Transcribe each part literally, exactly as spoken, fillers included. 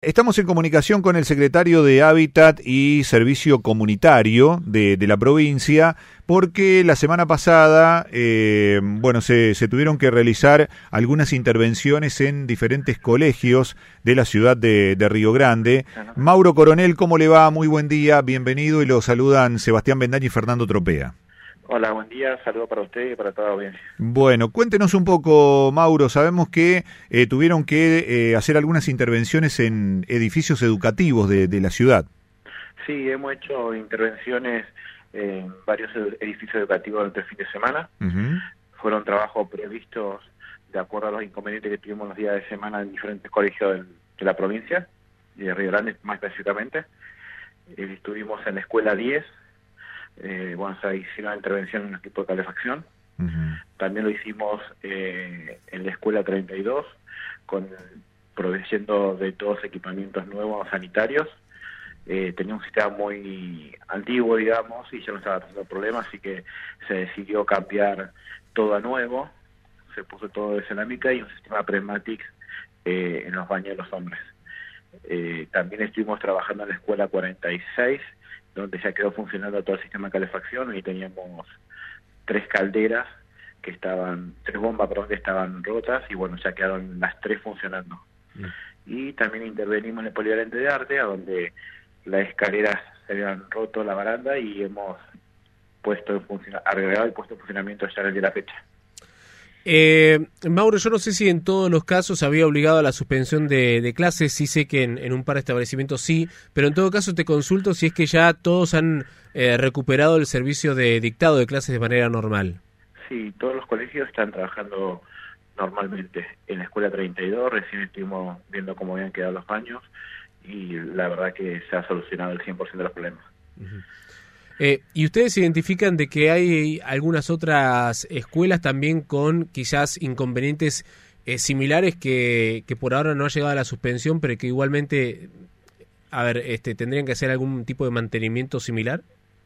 Estamos en comunicación con el secretario de Hábitat y Servicio Comunitario de, de la provincia, porque la semana pasada, eh, bueno, se, se tuvieron que realizar algunas intervenciones en diferentes colegios de la ciudad de, de Río Grande. Mauro Coronel, ¿cómo le va? Muy buen día, bienvenido, y lo saludan Sebastián Bendaña y Fernando Tropea. Hola, buen día, saludo para usted y para toda la audiencia. Bueno, cuéntenos un poco, Mauro. Sabemos que eh, tuvieron que eh, hacer algunas intervenciones en edificios educativos de, de la ciudad. Sí, hemos hecho intervenciones en varios edificios educativos durante el fin de semana. Uh-huh. Fueron trabajos previstos de acuerdo a los inconvenientes que tuvimos los días de semana en diferentes colegios del, de la provincia, de Río Grande más específicamente. Eh, estuvimos en la escuela diez. Eh, bueno, se hicieron una intervención en un equipo de calefacción. Uh-huh. También lo hicimos eh, en la escuela treinta y dos, con proveyendo de todos equipamientos nuevos sanitarios. Eh, tenía un sistema muy antiguo, digamos, y ya no estaba teniendo problemas, así que se decidió cambiar todo a nuevo. Se puso todo de cerámica y un sistema Prismatic eh, en los baños de los hombres. Eh, también estuvimos trabajando en la escuela cuarenta y seis, donde ya quedó funcionando todo el sistema de calefacción, y teníamos tres calderas que estaban, tres bombas perdón, que estaban rotas, y bueno, ya quedaron las tres funcionando. Mm. Y también intervenimos en el polivalente de arte, a donde las escaleras se habían roto la baranda y hemos puesto en funcionamiento, arreglado y puesto en funcionamiento ya desde la fecha. Eh, Mauro, yo no sé si en todos los casos había obligado a la suspensión de, de clases. Sí sé que en, en un par de establecimientos sí, pero en todo caso te consulto si es que ya todos han eh, recuperado el servicio de dictado de clases de manera normal. Sí, todos los colegios están trabajando normalmente. En la escuela treinta y dos recién estuvimos viendo cómo habían quedado los baños, y la verdad que se ha solucionado el cien por ciento de los problemas. Uh-huh. Eh, ¿Y ustedes identifican de que hay algunas otras escuelas también con quizás inconvenientes eh, similares que, que por ahora no ha llegado a la suspensión, pero que igualmente, a ver, este, tendrían que hacer algún tipo de mantenimiento similar?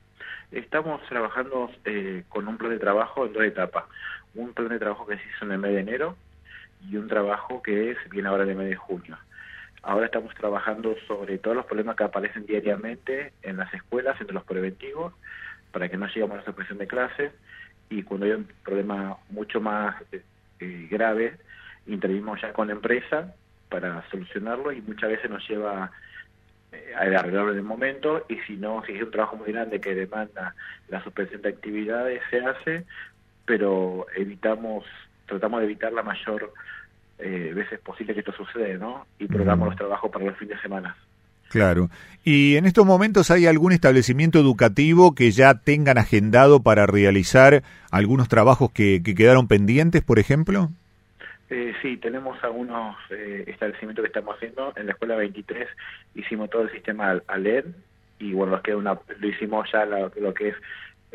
Estamos trabajando eh, con un plan de trabajo en dos etapas. Un plan de trabajo que se hizo en el mes de enero y un trabajo que se viene ahora en el mes de junio. Ahora estamos trabajando sobre todos los problemas que aparecen diariamente en las escuelas, entre los preventivos, para que no lleguemos a la suspensión de clases, y cuando hay un problema mucho más eh, grave, intervenimos ya con la empresa para solucionarlo, y muchas veces nos lleva eh, a arreglarlo en el momento, y si no, si es un trabajo muy grande que demanda la suspensión de actividades, se hace, pero evitamos, tratamos de evitar la mayor Eh, veces posible que esto sucede, ¿no? Y programamos mm. los trabajos para los fines de semana. Claro. ¿Y en estos momentos hay algún establecimiento educativo que ya tengan agendado para realizar algunos trabajos que, que quedaron pendientes, por ejemplo? Eh, sí, tenemos algunos eh, establecimientos que estamos haciendo. En la escuela veintitrés hicimos todo el sistema A L E D, y bueno, nos queda una, lo hicimos ya lo, lo que es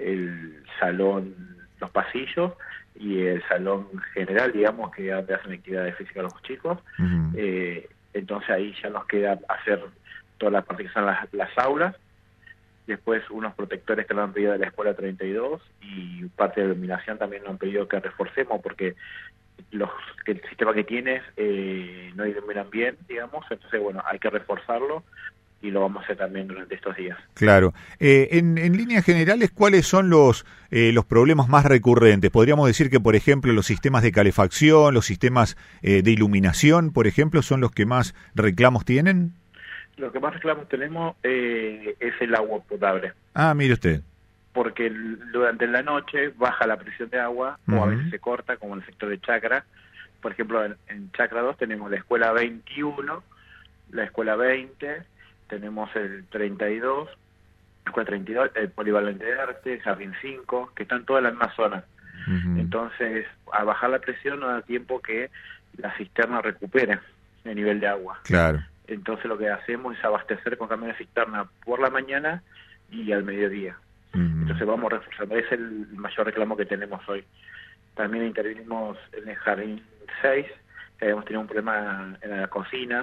el salón, los pasillos, y el salón general, digamos, que hacen actividades físicas los chicos. Uh-huh. Eh, entonces ahí ya nos queda hacer toda la parte que son las, las aulas, después unos protectores que nos han pedido de la escuela treinta y dos, y parte de la iluminación también nos han pedido que reforcemos, porque los que el sistema que tienes eh, no iluminan bien, digamos, entonces bueno, hay que reforzarlo, y lo vamos a hacer también durante estos días. Claro. Eh, en, en líneas generales, ¿cuáles son los eh, los problemas más recurrentes? Podríamos decir que, por ejemplo, los sistemas de calefacción, los sistemas eh, de iluminación, por ejemplo, ¿son los que más reclamos tienen? Lo que más reclamos tenemos eh, es el agua potable. Ah, mire usted. Porque el, durante la noche baja la presión de agua, uh-huh. o a veces se corta, como en el sector de Chacra. Por ejemplo, en, en Chacra dos tenemos la escuela veintiuno, la escuela veinte, tenemos el treinta y dos, escuela treinta y dos, el polivalente de arte, el jardín cinco, que están todas en la misma zona. Uh-huh. Entonces, al bajar la presión no da tiempo que la cisterna recupere el nivel de agua. Claro. Entonces lo que hacemos es abastecer con camiones de cisterna por la mañana y al mediodía. Uh-huh. Entonces vamos reforzando. Ese es el mayor reclamo que tenemos hoy. También intervinimos en el jardín seis, que habíamos tenido un problema en la cocina,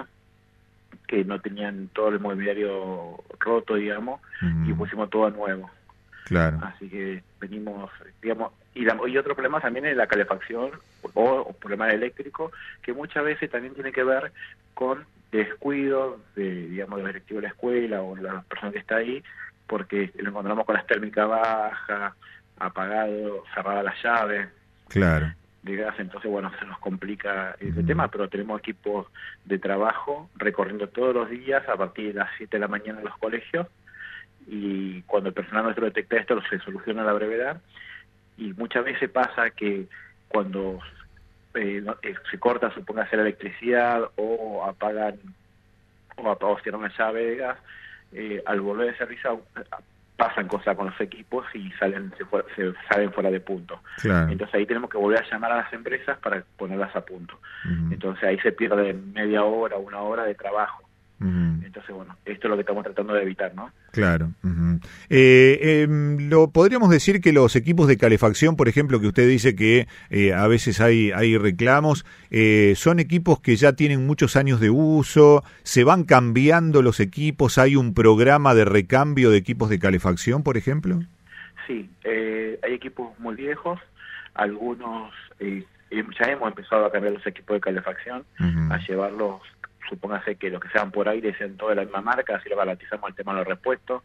que no tenían todo el mobiliario roto, digamos, uh-huh. y pusimos todo nuevo. Claro. Así que venimos, digamos, y, la, y otro problema también es la calefacción o, o problema eléctrico, que muchas veces también tiene que ver con descuido de, digamos, del directivo de la escuela o la persona que está ahí, porque lo encontramos con las térmicas bajas, apagado, cerrada la llave. Claro. De gas, entonces bueno, se nos complica ese uh-huh. tema, pero tenemos equipos de trabajo recorriendo todos los días a partir de las siete de la mañana en los colegios, y cuando el personal nuestro detecta esto se soluciona a la brevedad. Y muchas veces pasa que cuando eh, se corta, supóngase la electricidad, o apagan o, ap- o cierran la llave de gas, eh, al volver de servicio pasan cosas con los equipos y salen se, fu- se salen fuera de punto. Claro. Entonces ahí tenemos que volver a llamar a las empresas para ponerlas a punto. Uh-huh. Entonces ahí se pierde media hora, una hora de trabajo. Uh-huh. Entonces, bueno, esto es lo que estamos tratando de evitar, ¿no? Claro. Uh-huh. Eh, eh, lo podríamos decir que los equipos de calefacción, por ejemplo, que usted dice que eh, a veces hay, hay reclamos, eh, son equipos que ya tienen muchos años de uso, se van cambiando los equipos, hay un programa de recambio de equipos de calefacción, por ejemplo. Sí, eh, hay equipos muy viejos, algunos eh, ya hemos empezado a cambiar los equipos de calefacción, uh-huh. a llevarlos, supóngase que los que sean por aire sean todos de la misma marca, así lo garantizamos el tema de los repuestos.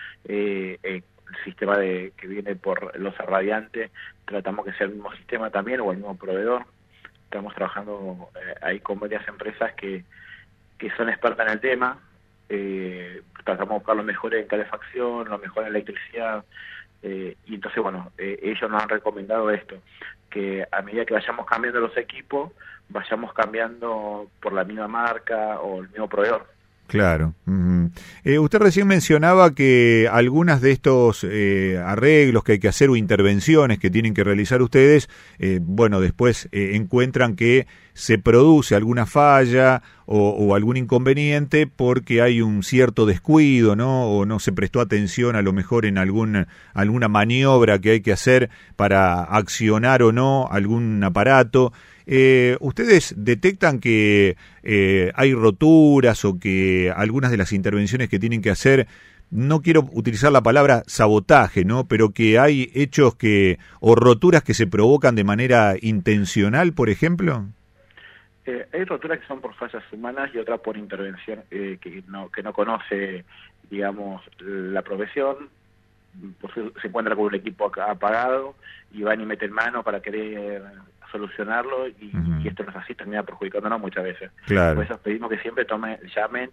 Eh, eh, el sistema de que viene por losa radiante, tratamos que sea el mismo sistema también o el mismo proveedor. Estamos trabajando eh, ahí con varias empresas que, que son expertas en el tema. Eh, tratamos de buscar lo mejor en calefacción, lo mejor en electricidad. Eh, y entonces, bueno, eh, ellos nos han recomendado esto, que a medida que vayamos cambiando los equipos, vayamos cambiando por la misma marca o el mismo proveedor. Claro. Uh-huh. Eh, usted recién mencionaba que algunas de estos eh, arreglos que hay que hacer o intervenciones que tienen que realizar ustedes, eh, bueno, después eh, encuentran que se produce alguna falla o, o algún inconveniente porque hay un cierto descuido, ¿no? O no se prestó atención a lo mejor en algún, alguna maniobra que hay que hacer para accionar o no algún aparato. Eh, ¿Ustedes detectan que eh, hay roturas o que algunas de las intervenciones que tienen que hacer, no quiero utilizar la palabra sabotaje, ¿no? Pero que hay hechos que o roturas que se provocan de manera intencional, por ejemplo? Eh, hay roturas que son por fallas humanas y otras por intervención eh, que no que no conoce, digamos, la profesión. Pues se encuentra con un equipo apagado y van y meten mano para querer solucionarlo y, uh-huh. y esto no es así, termina perjudicándonos muchas veces. Claro. Por eso pedimos que siempre tomen, llamen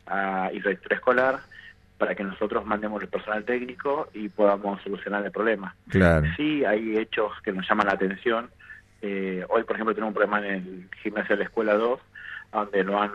a infraestructura escolar para que nosotros mandemos el personal técnico y podamos solucionar el problema. Claro. Sí, hay hechos que nos llaman la atención. Eh, hoy, por ejemplo, tenemos un problema en el gimnasio de la Escuela dos, donde nos han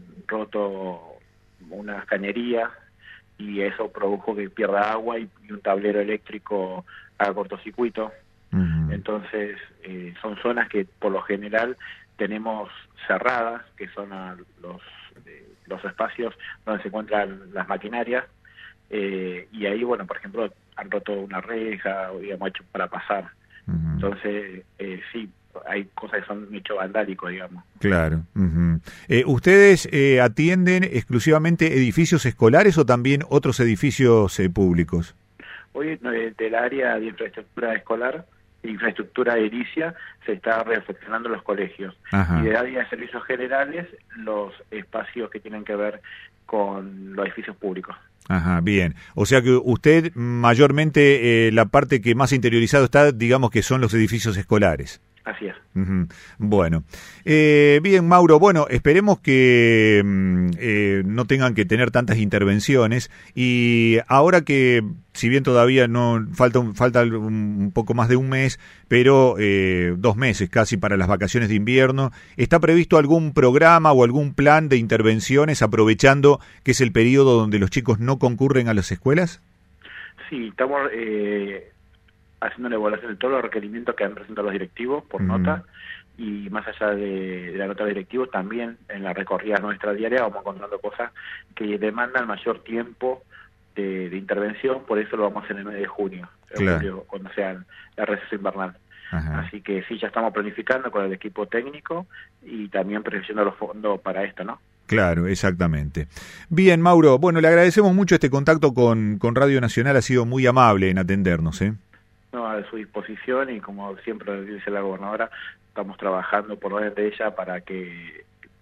roto unas cañerías y eso produjo que pierda agua y, y un tablero eléctrico haga cortocircuito. Uh-huh. Entonces, eh, son zonas que por lo general tenemos cerradas, que son a los, eh, los espacios donde se encuentran las maquinarias, eh, y ahí, bueno, por ejemplo, han roto una reja, o digamos, hecho para pasar. Uh-huh. Entonces, eh, sí, hay cosas que son hecho vandálico, digamos. Claro. Uh-huh. Eh, ¿Ustedes eh, atienden exclusivamente edificios escolares o también otros edificios eh, públicos? Hoy, eh, del área de infraestructura escolar, infraestructura edilicia, se está reflexionando los colegios. Ajá. Y del área de servicios generales, los espacios que tienen que ver con los edificios públicos. Ajá, bien. O sea que usted mayormente eh, la parte que más interiorizado está, digamos que son los edificios escolares. Así es. Uh-huh. Bueno, eh, bien, Mauro, bueno, esperemos que eh, no tengan que tener tantas intervenciones y ahora que, si bien todavía no falta un, falta un poco más de un mes, pero eh, dos meses casi para las vacaciones de invierno, ¿está previsto algún programa o algún plan de intervenciones aprovechando que es el periodo donde los chicos no concurren a las escuelas? Sí, estamos eh, haciendo una evaluación de todos los requerimientos que han presentado los directivos por uh-huh. nota, y más allá de, de la nota de directivos, también en la recorrida nuestra diaria vamos encontrando cosas que demandan mayor tiempo de, de intervención, por eso lo vamos a hacer en el mes de junio, claro. julio, cuando sea la receso invernal. Ajá. Así que sí, ya estamos planificando con el equipo técnico y también previendo los fondos para esto, ¿no? Claro, exactamente. Bien, Mauro, bueno, le agradecemos mucho este contacto con, con Radio Nacional, ha sido muy amable en atendernos, ¿eh? No, a su disposición, y como siempre dice la gobernadora, estamos trabajando por orden de ella para que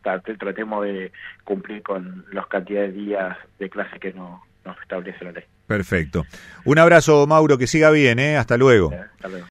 tratemos de cumplir con las cantidades de días de clase que no, nos establece la ley. Perfecto. Un abrazo, Mauro, que siga bien, ¿eh? Hasta luego. Hasta luego.